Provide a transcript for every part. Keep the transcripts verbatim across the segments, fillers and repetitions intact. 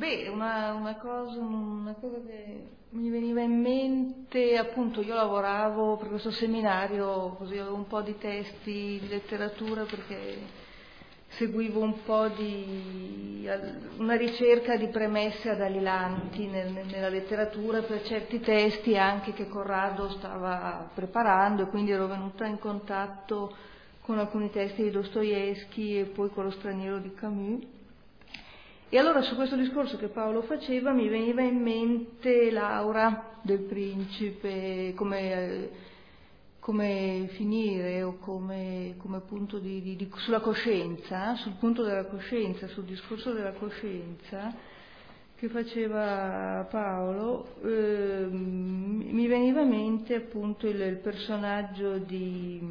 beh, una, una, cosa, una cosa che mi veniva in mente, appunto io lavoravo per questo seminario, così avevo un po' di testi di letteratura perché seguivo un po' di una ricerca di premesse adalilanti nel, nella letteratura per certi testi anche che Corrado stava preparando, e quindi ero venuta in contatto con alcuni testi di Dostoevskij e poi con Lo straniero di Camus. E allora su questo discorso che Paolo faceva mi veniva in mente l'aura del principe, come, come finire o come, come punto di, di, di, sulla coscienza, sul punto della coscienza, sul discorso della coscienza che faceva Paolo. Eh, mi veniva in mente appunto il, il personaggio di,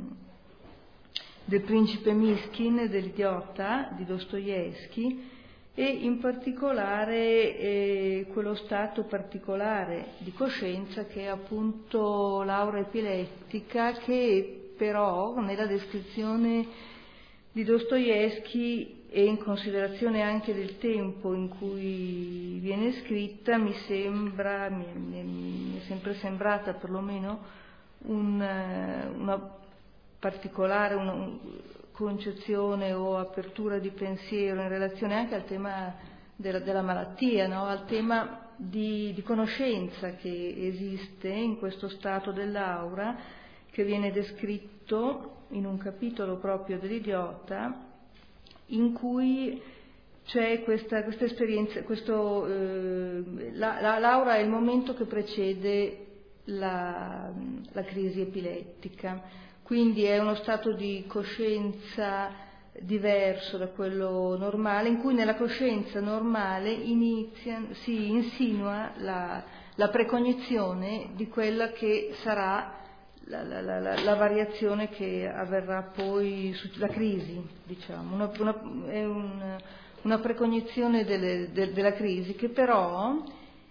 del principe Miskin, dell'idiota di Dostoevskij, e in particolare eh, quello stato particolare di coscienza che è appunto l'aura epilettica, che però nella descrizione di Dostoevskij e in considerazione anche del tempo in cui viene scritta mi sembra, mi, mi, mi è sempre sembrata perlomeno un, una particolare, una, un, concezione o apertura di pensiero in relazione anche al tema della, della malattia, no? Al tema di, di conoscenza che esiste in questo stato dell'aura che viene descritto in un capitolo proprio dell'idiota, in cui c'è questa, questa esperienza, questo, eh, la, la, l'aura è il momento che precede la, la crisi epilettica. Quindi è uno stato di coscienza diverso da quello normale, in cui nella coscienza normale inizia, si insinua la, la precognizione di quella che sarà la, la, la, la variazione che avverrà poi, la crisi, diciamo, una, una, è un, una precognizione delle, de, della crisi che però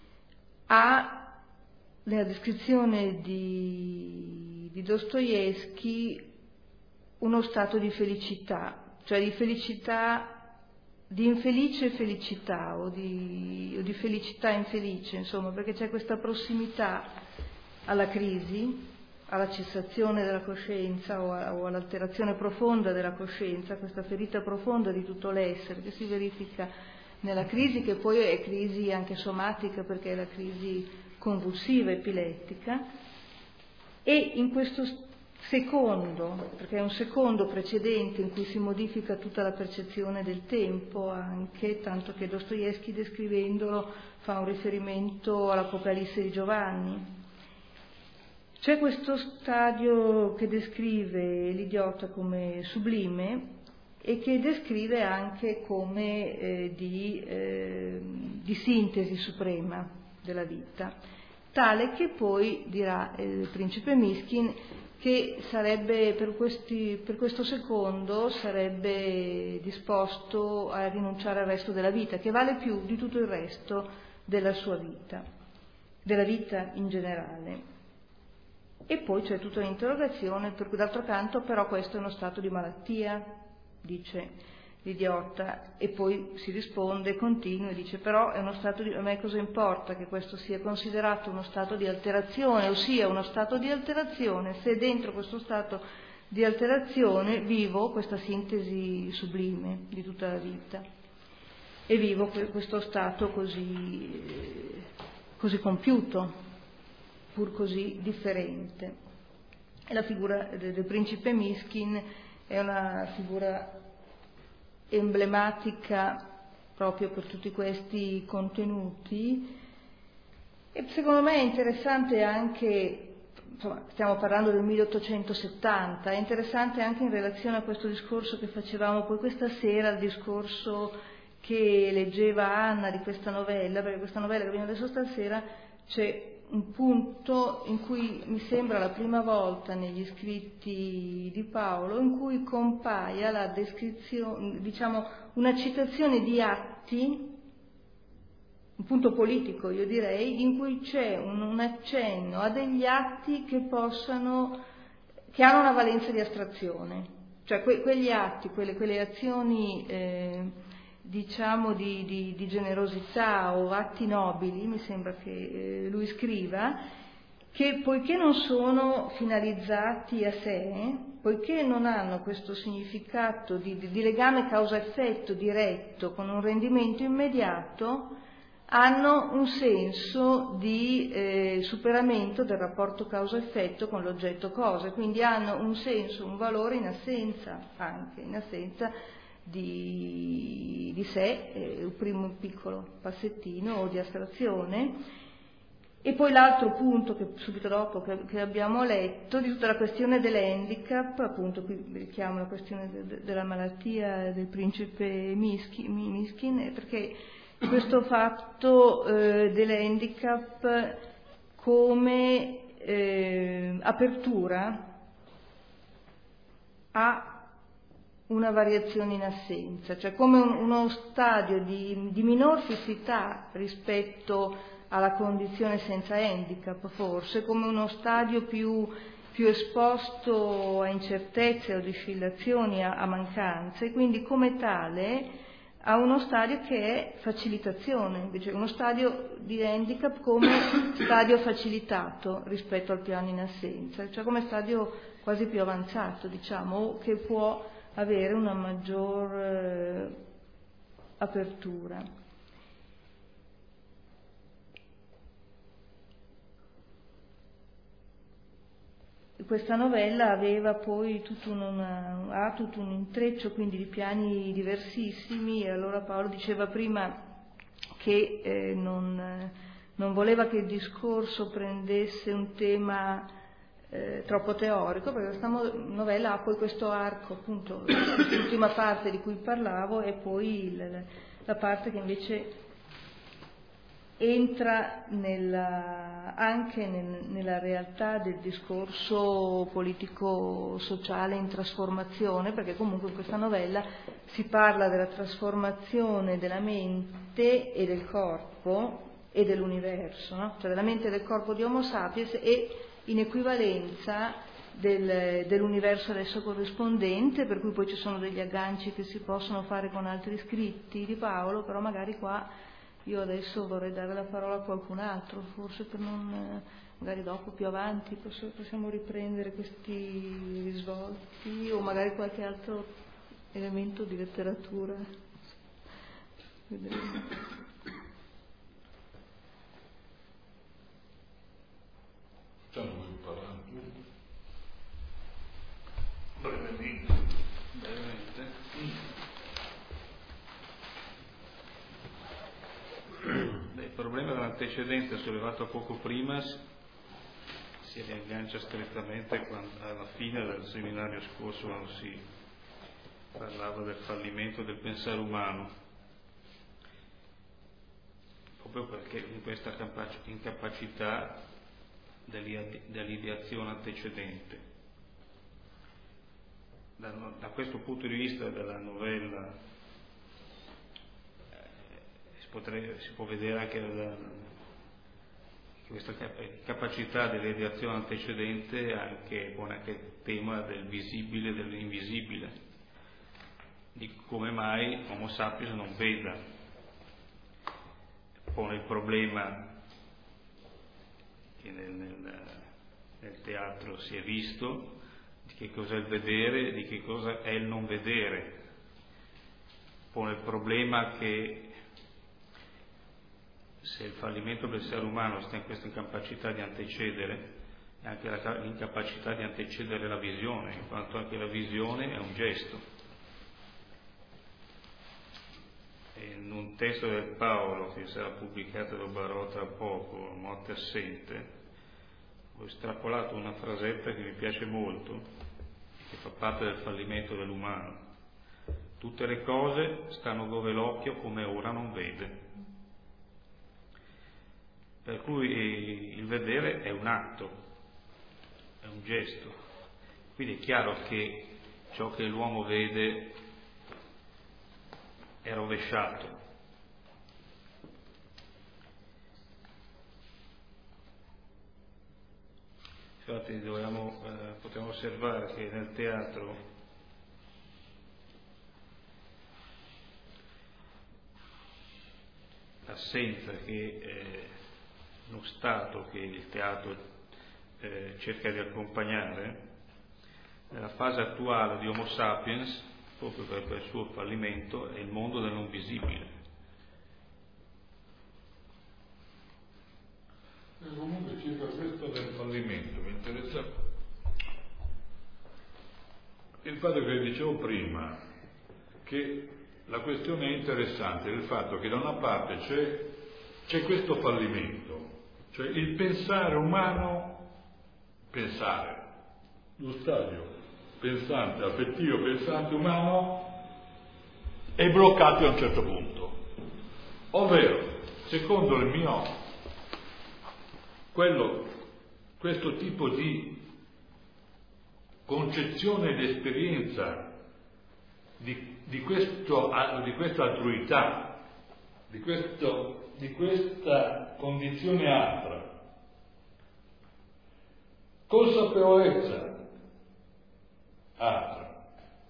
ha, nella descrizione di di Dostoevskij, uno stato di felicità, cioè di felicità, di infelice felicità o di, o di felicità infelice, insomma, perché c'è questa prossimità alla crisi, alla cessazione della coscienza o, a, o all'alterazione profonda della coscienza, questa ferita profonda di tutto l'essere che si verifica nella crisi, che poi è crisi anche somatica perché è la crisi convulsiva, epilettica. E in questo secondo, perché è un secondo precedente in cui si modifica tutta la percezione del tempo anche, tanto che Dostoevskij descrivendolo fa un riferimento all'Apocalisse di Giovanni. C'è questo stadio che descrive l'idiota come sublime e che descrive anche come eh, di, eh, di sintesi suprema della vita, tale che poi dirà il principe Miskin che sarebbe per, questi, per questo secondo sarebbe disposto a rinunciare al resto della vita, che vale più di tutto il resto della sua vita, della vita in generale. E poi c'è tutta un'interrogazione, per cui d'altro canto però questo è uno stato di malattia, dice l'idiota, e poi si risponde, continua e dice però è uno stato di, a me cosa importa che questo sia considerato uno stato di alterazione, ossia uno stato di alterazione se dentro questo stato di alterazione vivo questa sintesi sublime di tutta la vita e vivo questo stato così, così compiuto, pur così differente. E la figura del, del principe Miskin è una figura emblematica proprio per tutti questi contenuti, e secondo me è interessante anche, insomma, stiamo parlando del milleottocentosettanta, è interessante anche in relazione a questo discorso che facevamo poi questa sera, il discorso che leggeva Anna di questa novella, perché questa novella che abbiamo adesso stasera c'è un punto in cui mi sembra la prima volta negli scritti di Paolo in cui compaia la descrizione, diciamo una citazione di atti, un punto politico io direi, in cui c'è un, un accenno a degli atti che possano, che hanno una valenza di astrazione, cioè que, quegli atti, quelle, quelle azioni eh, diciamo di, di, di generosità o atti nobili, mi sembra che eh, lui scriva, che poiché non sono finalizzati a sé, poiché non hanno questo significato di, di, di legame causa-effetto diretto con un rendimento immediato, hanno un senso di eh, superamento del rapporto causa-effetto con l'oggetto cosa, quindi hanno un senso, un valore in assenza, anche in assenza di, di sé, eh, un primo piccolo passettino di astrazione. E poi l'altro punto, che subito dopo che, che abbiamo letto, di tutta la questione dell'handicap, appunto qui richiamo la questione de, de, della malattia del principe Miskin, Miskin perché questo fatto eh, dell'handicap come eh, apertura a una variazione in assenza, cioè come un, uno stadio di, di minor fissità rispetto alla condizione senza handicap, forse come uno stadio più, più esposto a incertezze, a oscillazioni, a, a mancanze, e quindi come tale a uno stadio che è facilitazione, invece uno stadio di handicap come stadio facilitato rispetto al piano in assenza, cioè come stadio quasi più avanzato, diciamo, che può avere una maggior eh, apertura. Questa novella aveva poi tutto una, ha tutto un intreccio quindi di piani diversissimi, e allora Paolo diceva prima che eh, non, non voleva che il discorso prendesse un tema eh, troppo teorico, perché questa novella ha poi questo arco, appunto, l'ultima parte di cui parlavo, e poi il, la parte che invece entra nella, anche nel, nella realtà del discorso politico-sociale in trasformazione, perché comunque in questa novella si parla della trasformazione della mente e del corpo e dell'universo, no? Cioè della mente e del corpo di Homo sapiens, e in equivalenza del, dell'universo ad esso corrispondente, per cui poi ci sono degli agganci che si possono fare con altri scritti di Paolo, però magari qua io adesso vorrei dare la parola a qualcun altro, forse per non, magari dopo, più avanti, possiamo riprendere questi risvolti, o magari qualche altro elemento di letteratura. Vedremo. Già non vuoi parlare tu? Brevemente. Brevemente. Il problema dell'antecedente sollevato poco prima si riaggancia strettamente alla fine del seminario scorso, quando si parlava del fallimento del pensare umano, proprio perché in questa incapacità dell'ideazione antecedente. Da, da questo punto di vista della novella Potrebbe, si può vedere anche la, questa capacità dell'ideazione antecedente anche, pone anche il tema del visibile e dell'invisibile, di come mai Homo sapiens non veda, pone il problema che nel, nel, nel teatro si è visto, di che cosa è il vedere e di che cosa è il non vedere, pone il problema che se il fallimento dell'essere umano sta in questa incapacità di antecedere, è anche la, l'incapacità di antecedere la visione, in quanto anche la visione è un gesto. E in un testo del Paolo che sarà pubblicato da Barò tra poco, Morte assente, ho estrapolato una frasetta che mi piace molto, che fa parte del fallimento dell'umano. Tutte le cose stanno dove l'occhio come ora non vede. Per cui il vedere è un atto, è un gesto. Quindi è chiaro che ciò che l'uomo vede è rovesciato. Infatti dovevamo, eh, potremmo osservare che nel teatro assenza che eh, lo stato che il teatro eh, cerca di accompagnare, nella fase attuale di Homo sapiens, proprio per, per il suo fallimento, è il mondo del non visibile. E comunque circa questo del fallimento mi interessa il fatto che dicevo prima, che la questione è interessante, il fatto che da una parte c'è, c'è questo fallimento, cioè il pensare umano, pensare, lo stadio pensante, affettivo, pensante umano è bloccato a un certo punto, ovvero, secondo il mio, quello, questo tipo di concezione ed esperienza di, di, questo, di questa altruità, di, questo, di questa condizione altra, consapevolezza altra,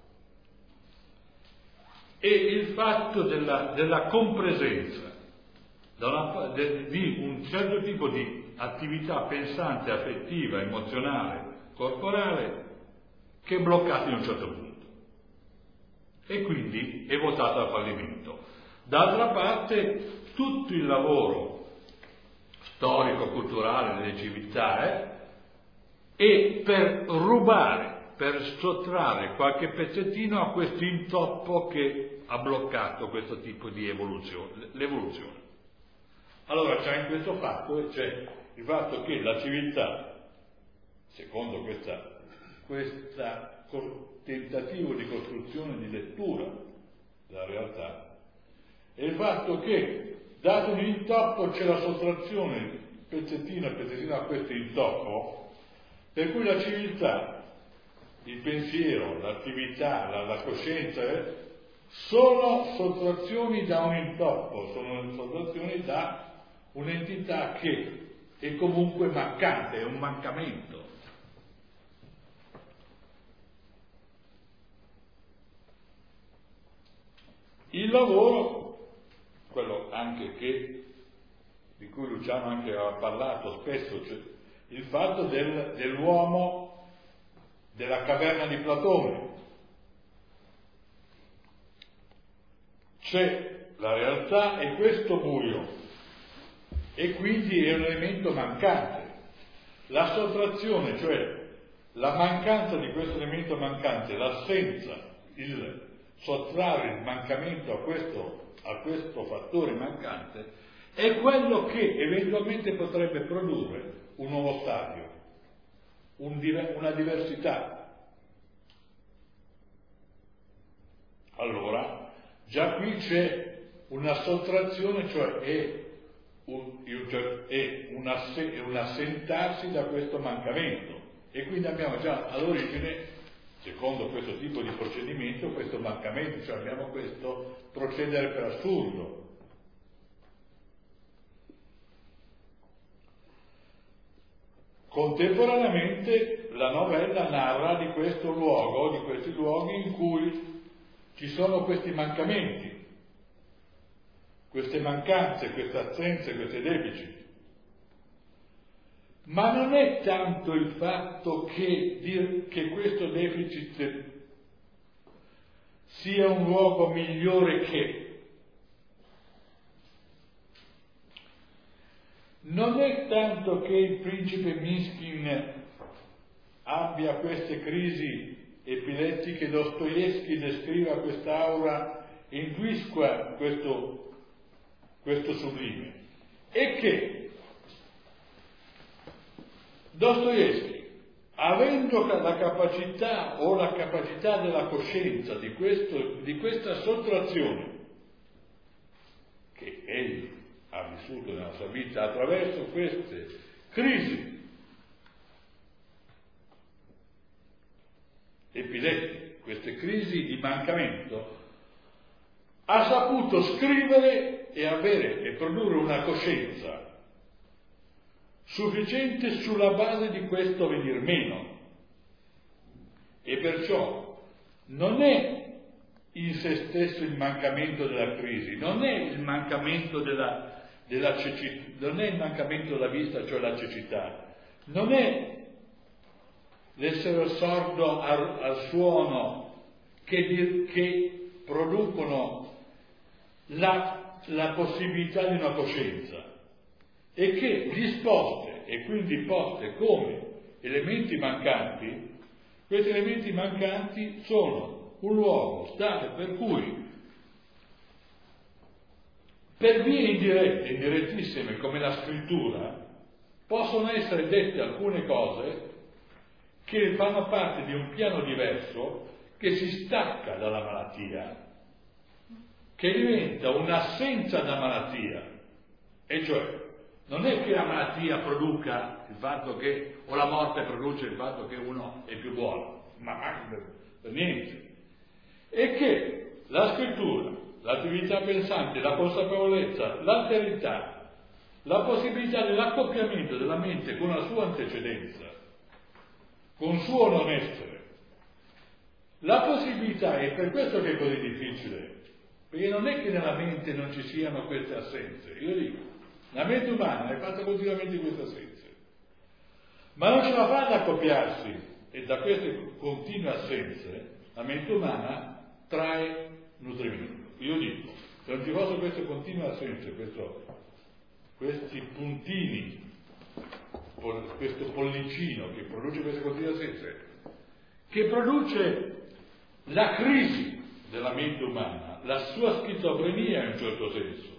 e il fatto della, della compresenza da una, de, di un certo tipo di attività pensante, affettiva, emozionale, corporale, che è bloccata in un certo punto e quindi è votata al fallimento. D'altra parte tutto il lavoro storico-culturale delle civiltà è per rubare, per sottrarre qualche pezzettino a questo intoppo che ha bloccato questo tipo di evoluzione, l'evoluzione. Allora c'è in questo fatto e c'è il fatto che la civiltà, secondo questa questo tentativo di costruzione di lettura della realtà, è il fatto che, dato un intoppo, c'è la sottrazione pezzettino a pezzettino a questo intoppo, per cui la civiltà, il pensiero, l'attività, la, la coscienza eh, sono sottrazioni da un intoppo, sono sottrazioni da un'entità che è comunque mancante, è un mancamento. Il lavoro, quello anche che, di cui Luciano anche ha parlato spesso, cioè il fatto del, dell'uomo della caverna di Platone. C'è la realtà e questo buio, e quindi è un elemento mancante. La sottrazione, cioè la mancanza di questo elemento mancante, l'assenza, il sottrarre il mancamento a questo, a questo fattore mancante, è quello che eventualmente potrebbe produrre un nuovo stadio, un, una diversità. Allora, già qui c'è una sottrazione, cioè è un, è un, asse, un assentarsi da questo mancamento, e quindi abbiamo già all'origine, secondo questo tipo di procedimento, questo mancamento, cioè abbiamo questo procedere per assurdo. Contemporaneamente la novella narra di questo luogo, di questi luoghi in cui ci sono questi mancamenti, queste mancanze, queste assenze, questi deficit. Ma non è tanto il fatto che, che questo deficit sia un luogo migliore che. Non è tanto che il principe Miskin abbia queste crisi epilettiche, Dostoevskij descriva quest'aura e intuisca questo, questo sublime, è che Dostoevskij, avendo la capacità o la capacità della coscienza di, questo, di questa sottrazione che egli ha vissuto nella sua vita attraverso queste crisi epilettiche, queste crisi di mancamento, ha saputo scrivere e avere e produrre una coscienza sufficiente sulla base di questo venir meno, e perciò non è in se stesso il mancamento della crisi, non è il mancamento della, della cecità, non è il mancamento della vista, cioè la cecità, non è l'essere sordo al, al suono che, che producono la, la possibilità di una coscienza, e che disposte e quindi poste come elementi mancanti, questi elementi mancanti sono un luogo tale per cui per vie indirette, indirettissime come la scrittura, possono essere dette alcune cose che fanno parte di un piano diverso che si stacca dalla malattia, che diventa un'assenza da malattia, e cioè non è che la malattia produca il fatto che, o la morte produce il fatto che uno è più buono, ma per, per niente, è che la scrittura, l'attività pensante, la consapevolezza, l'alterità, la possibilità dell'accoppiamento della mente con la sua antecedenza, con suo non essere, la possibilità, è per questo che è così difficile, perché non è che nella mente non ci siano queste assenze, io dico, la mente umana è fatta continuamente di queste assenze, ma non ce la fa ad accoppiarsi, e da queste continue assenze la mente umana trae nutrimento. Io dico, se non ci fossero queste continue assenze, questo, questi puntini, questo pollicino che produce queste continue assenze, che produce la crisi della mente umana, la sua schizofrenia in un certo senso.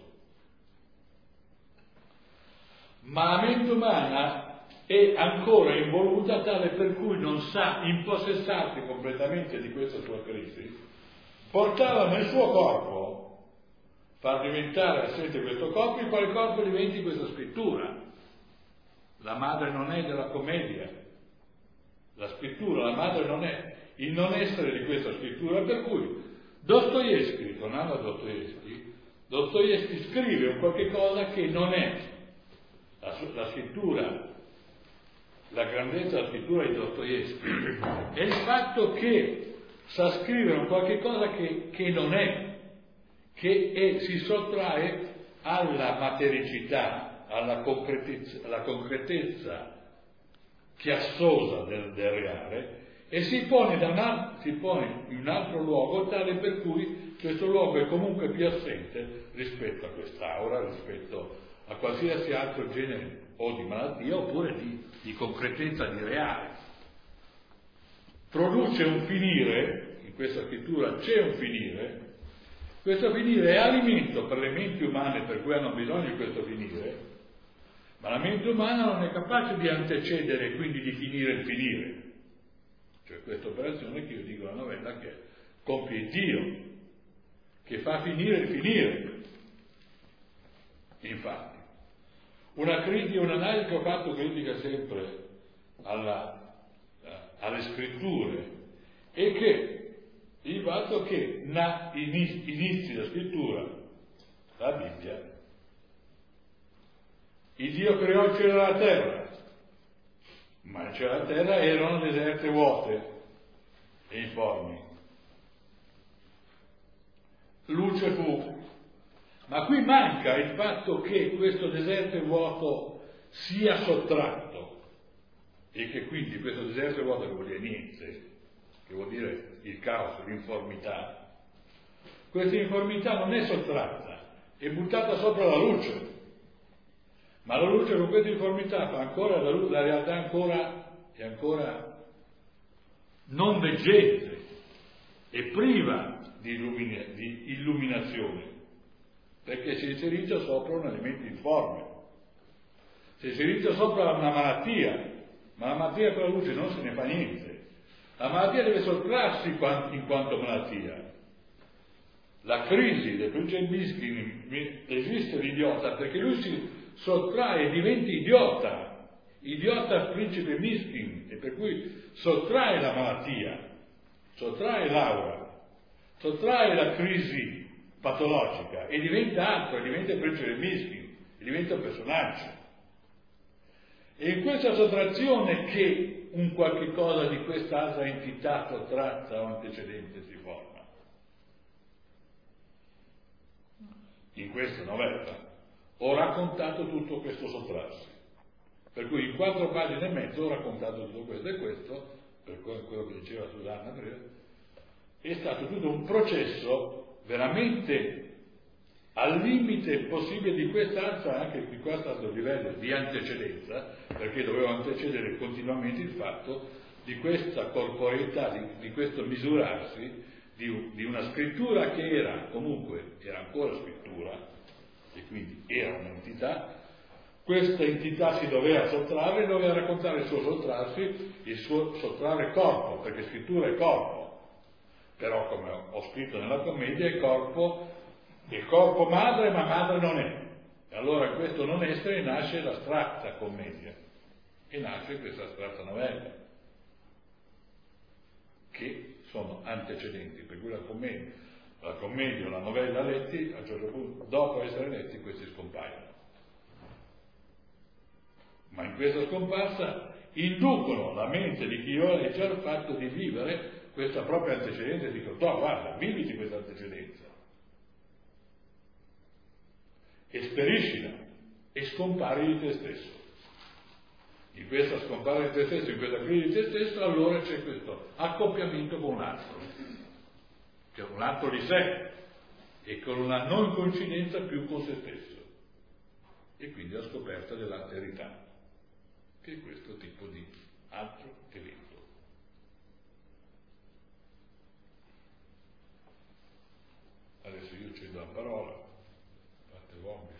Ma la mente umana è ancora involuta tale per cui non sa impossessarsi completamente di questa sua crisi, portava nel suo corpo, far diventare assente questo corpo, il quale corpo diventi questa scrittura. La madre non è della commedia, la scrittura, la madre non è, il non essere di questa scrittura, per cui Dostoevskij, tornando a Dostoevskij, Dostoevskij scrive un qualche cosa che non è la, la scrittura, la grandezza della scrittura di Dostoevskij, è il fatto che sa scrivere un qualche cosa che, che non è, che è, si sottrae alla matericità, alla concretezza, alla concretezza chiassosa del, del reale, e si pone, da un, si pone in un altro luogo tale per cui questo luogo è comunque più assente rispetto a quest'aura, rispetto a qualsiasi altro genere o di malattia oppure di, di concretezza, di reale. Produce un finire, in questa scrittura c'è un finire, questo finire è alimento per le menti umane per cui hanno bisogno di questo finire, ma la mente umana non è capace di antecedere e quindi di finire il finire. Cioè questa operazione che io dico la novella che compie Dio, che fa finire il finire. Infatti, una critica, un'analisi che ho fatto critica sempre alla, alle scritture è che il fatto che na, inizi, inizi la scrittura, la Bibbia, il Dio creò il cielo e la terra, ma il cielo e la terra erano deserte, vuote e informi. Luce fu, ma qui manca il fatto che questo deserto e vuoto sia sottratto e che quindi questo deserto e vuoto, che vuol dire niente, che vuol dire il caos, l'informità, questa informità non è sottratta, è buttata sopra la luce. Ma la luce con questa informità fa ancora la, luce, la realtà ancora, è ancora non veggente, è priva di, illumina, di illuminazione, perché si è inserito sopra un elemento informe, si è inserito sopra una malattia, ma la malattia con la luce non se ne fa niente. La malattia deve sottrarsi in quanto malattia. La crisi del principe Miskin esiste l'idiota perché lui si sottrae e diventa idiota, idiota al principe Miskin, e per cui sottrae la malattia, sottrae l'aura, sottrae la crisi patologica e diventa altro, diventa il principe Miskin, diventa un personaggio. E in questa sottrazione che un qualche cosa di quest'altra entità sottratta o antecedente si forma. In questa novella ho raccontato tutto questo sottrarsi. Per cui in quattro pagine e mezzo ho raccontato tutto questo, e questo, per quello che diceva Susanna prima, è stato tutto un processo veramente al limite possibile di quest'altra, anche di questo alto livello di antecedenza, perché dovevo antecedere continuamente il fatto di questa corporeità, di, di questo misurarsi, di, di una scrittura che era comunque, era ancora scrittura, e quindi era un'entità. Questa entità si doveva sottrarre, doveva raccontare il suo sottrarsi, il suo sottrarre corpo, perché scrittura è corpo, però come ho scritto nella commedia è corpo, il corpo madre, ma madre non è. E allora in questo non essere nasce l'astratta commedia, e nasce questa astratta novella, che sono antecedenti, per cui la commedia, la commedia o la novella letti, a un certo punto, dopo essere letti, questi scompaiono. Ma in questa scomparsa inducono la mente di chi ora legge al fatto di vivere questa propria antecedenza, e dico, no, guarda, viviti questa antecedenza, esperiscila e scompari di te stesso. In questa scompare di te stesso, in questa crisi di te stesso, allora c'è questo accoppiamento con un altro, che è un altro di sé, e con una non coincidenza più con se stesso, e quindi la scoperta dell'alterità, che è questo tipo di altro evento. Adesso io cedo la parola, fate vomito.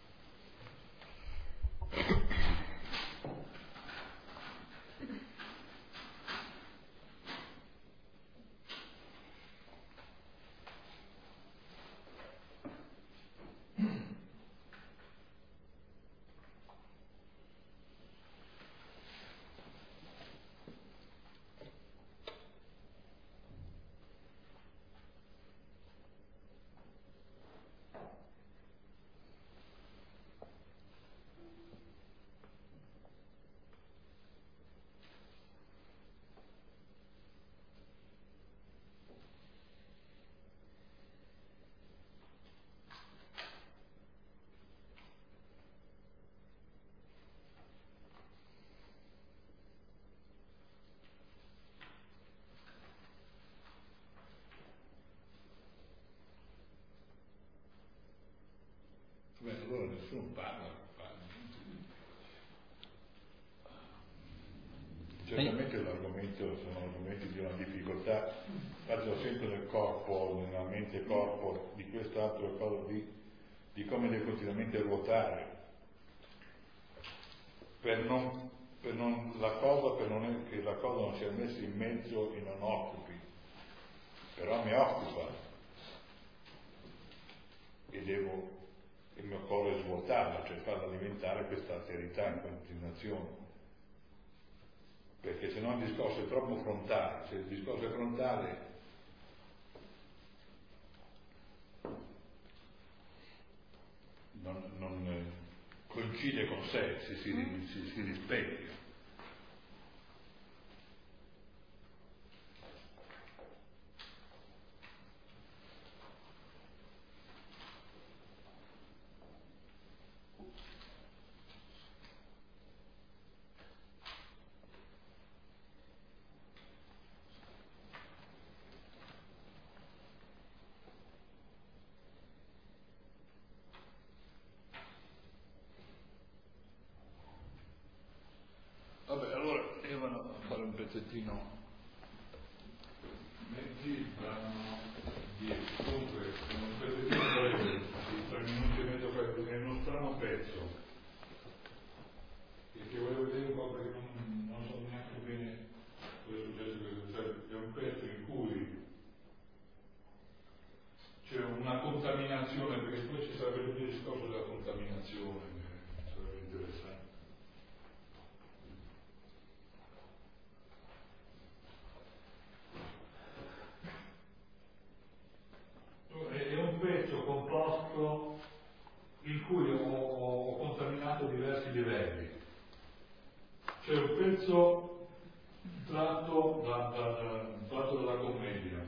Beh, allora nessuno parla, parla. Certamente l'argomento sono argomenti di una difficoltà, faccio sempre nel corpo, nella mente corpo, di quest'altro cosa, di, di come deve continuamente ruotare, per non, per non la cosa, per non che la cosa non sia messa in mezzo e non occupi, però mi occupa, e devo, il mio corpo svuotarla, cioè farla diventare questa alterità in continuazione, perché se no il discorso è troppo frontale. Se il discorso è frontale non, non coincide con sé, si, si, si, si rispecchia. Vabbè, allora io vado a fare un pezzettino. Metti dieci, comunque un pezzettino breve, di tre minuti e mezzo, è uno strano pezzo, perché volevo vedere un po' perché non, non so neanche bene cosa è successo. È un pezzo in cui c'è una contaminazione, perché poi ci sarebbe tutto il discorso della contaminazione, che sarebbe interessante. È un pezzo composto in cui ho, ho contaminato diversi livelli. C'è un pezzo tratto, da, da, da, tratto dalla commedia,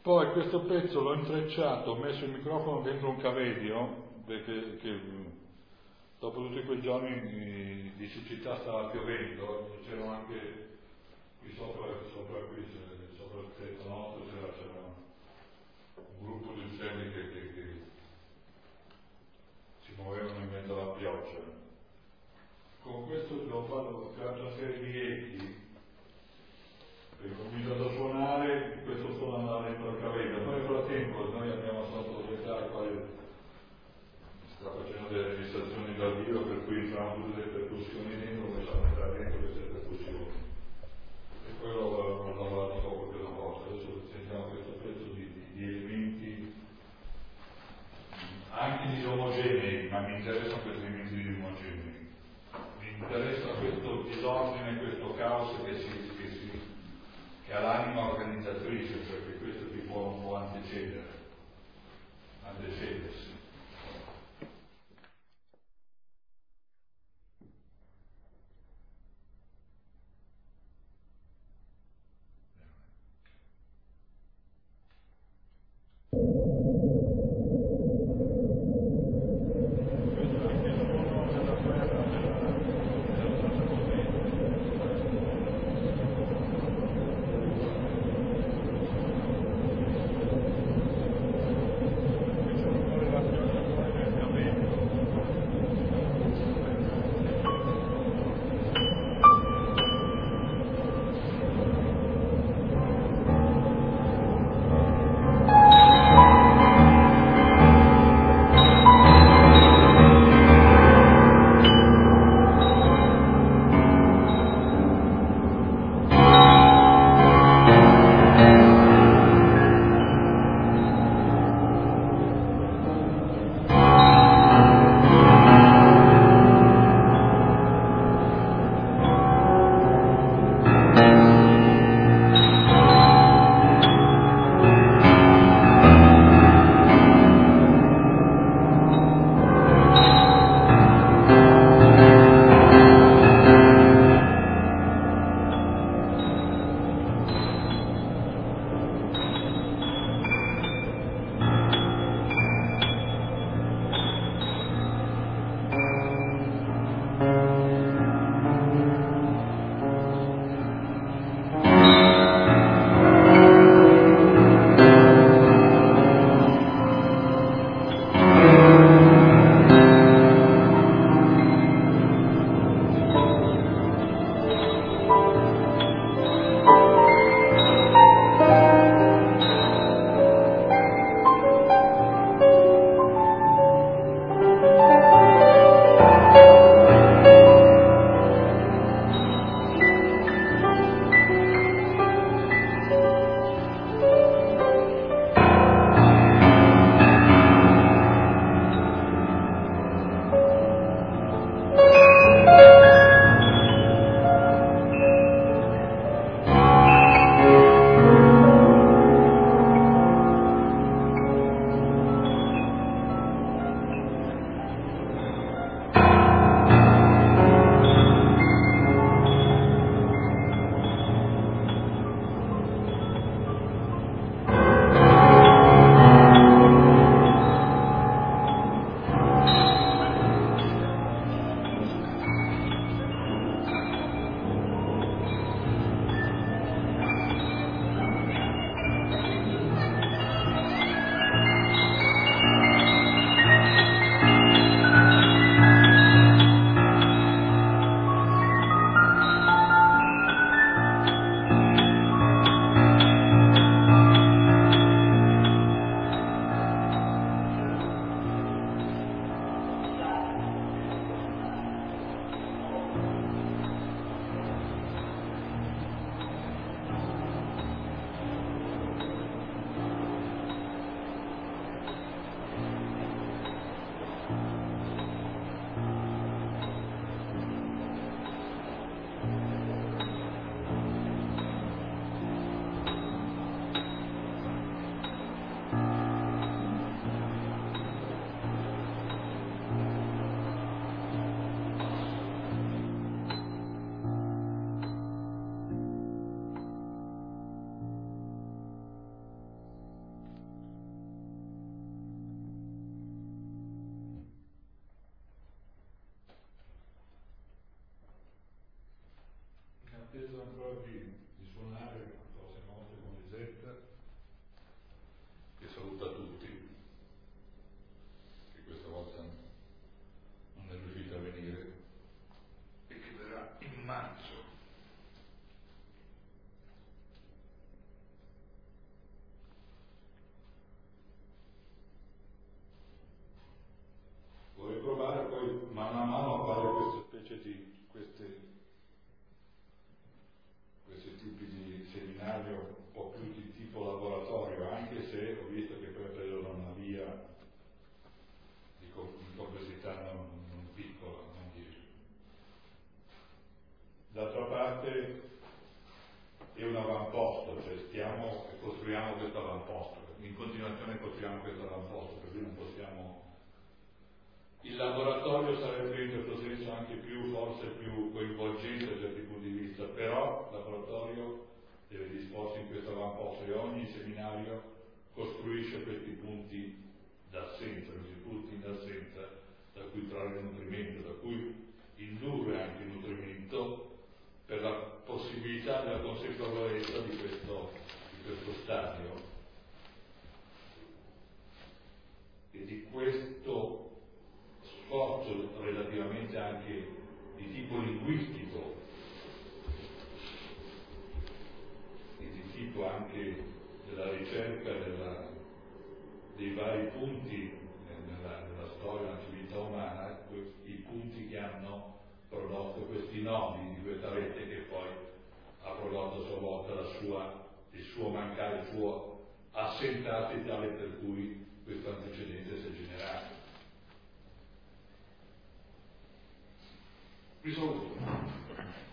Poi questo pezzo l'ho intrecciato, ho messo il microfono dentro un cavedio, perché che, dopo tutti quei giorni di siccità stava piovendo, c'erano anche qui sopra, sopra, qui, sopra il tetto nostro c'era, c'era un gruppo di uccelli che, che, che si muovevano in mezzo alla pioggia. Con questo ho fatto una serie di echi, e ho cominciato a suonare, questo suono andava dentro il cavedio. Poi nel frattempo noi abbiamo sotto il quale sta facendo delle registrazioni dal vivo, per cui entrano tutte le percussioni dentro, cominciamo a entrare dentro queste percussioni. E poi l'ho lavorato dopo per una volta. Adesso sentiamo questo pezzo di, di, di elementi anche disomogenei, ma mi interessano questi elementi disomogenei. Mi interessa questo disordine, questo caos che si, che si che ha l'anima organizzatrice, perché questo ti può un po' antecedere, antecedersi. attesa ancora di, di suonare la prossima volta con Lisetta, che saluta tutti, che questa volta non è riuscita a venire e che verrà in marzo. Vorrei provare poi mano a mano a fare queste specie di queste, questi tipi di seminario un po' più di tipo laboratorio, anche se ho visto che poi ha preso una via di, co- di complessità non, non piccola, non dire. D'altra parte è un avamposto, cioè stiamo e costruiamo questo avamposto, in continuazione costruiamo questo avamposto, per cui non possiamo. Il laboratorio sarebbe in questo senso anche più, forse più coinvolgente da certi punti di vista, però il laboratorio deve disporsi in questo avamposto e ogni seminario costruisce questi punti d'assenza, questi punti in assenza da cui trarre nutrimento, da cui indurre anche il nutrimento per la possibilità della consapevolezza di questo, di questo stadio e di questo sforzo relativamente anche di tipo linguistico e di tipo anche della ricerca della, dei vari punti nella, nella storia della civiltà umana, i punti che hanno prodotto questi nodi di questa rete che poi ha prodotto a sua volta la sua, il suo mancare, il suo assentarsi tale per cui questo antecedente si è generato. Vi saluto.